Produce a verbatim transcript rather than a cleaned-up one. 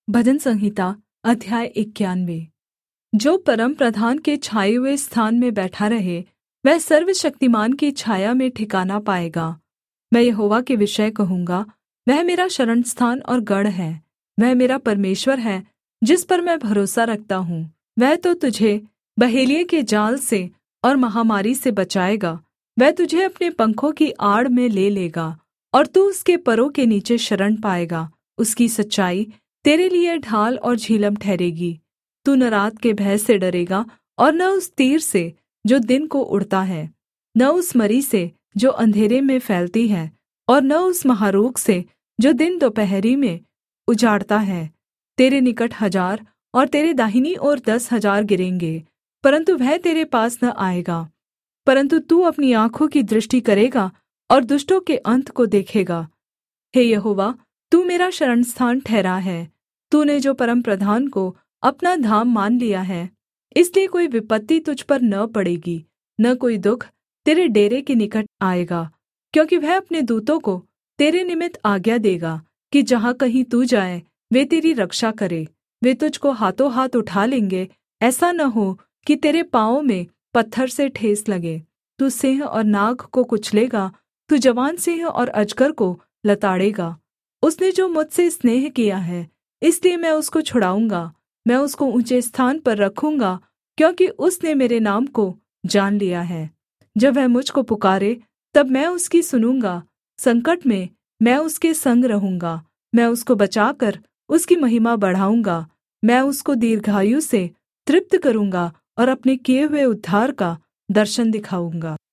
भजन संहिता अध्याय इक्यानवे। जो परमप्रधान के छाए हुए स्थान में बैठा रहे, वह सर्वशक्तिमान की छाया में ठिकाना पाएगा। मैं यहोवा के विषय कहूँगा, वह मेरा शरणस्थान और गढ़ है। वह मेरा परमेश्वर है, जिस पर मैं भरोसा रखता हूँ। वह तो तुझे बहेलिये के जाल से और महामारी से बचाएगा। वह तुझे अपने पंखों की आड़ में ले लेगा, और तू उसके परों के नीचे शरण पाएगा। उसकी सच्चाई तेरे लिए ढाल और झिलम ठहरेगी। तू न रात के भय से डरेगा, और न उस तीर से जो दिन को उड़ता है, न उस मरी से जो अंधेरे में फैलती है, और न उस महारोग से जो दिन दोपहरी में उजाड़ता है। तेरे निकट हजार और तेरे दाहिनी ओर दस हजार गिरेंगे, परन्तु वह तेरे पास न आएगा। परन्तु तू अपनी आँखों की दृष्टि करेगा और दुष्टों के अंत को देखेगा। हे यहोवा, तू मेरा शरणस्थान ठहरा है। तूने जो परमप्रधान को अपना धाम मान लिया है, इसलिए कोई विपत्ति तुझ पर न पड़ेगी, न कोई दुःख तेरे डेरे के निकट आएगा। क्योंकि वह अपने दूतों को तेरे निमित्त आज्ञा देगा कि जहाँ कहीं तू जाए, वे तेरी रक्षा करें। वे तुझको हाथों हाथ उठा लेंगे, ऐसा न हो कि तेरे पाँवों में पत्थर से ठेस लगे। तू सिंह और नाग को कुचलेगा, तू जवान सिंह और अजगर को लताड़ेगा। उसने जो मुझसे स्नेह किया है, इसलिए मैं उसको छुड़ाऊँगा। मैं उसको ऊँचे स्थान पर रखूँगा, क्योंकि उसने मेरे नाम को जान लिया है। जब वह मुझ को पुकारे, तब मैं उसकी सुनूँगा। संकट में मैं उसके संग रहूँगा। मैं उसको बचाकर उसकी महिमा बढ़ाऊँगा। मैं उसको दीर्घायु से तृप्त करूँगा और अपने किए हुए उद्धार का दर्शन दिखाऊँगा।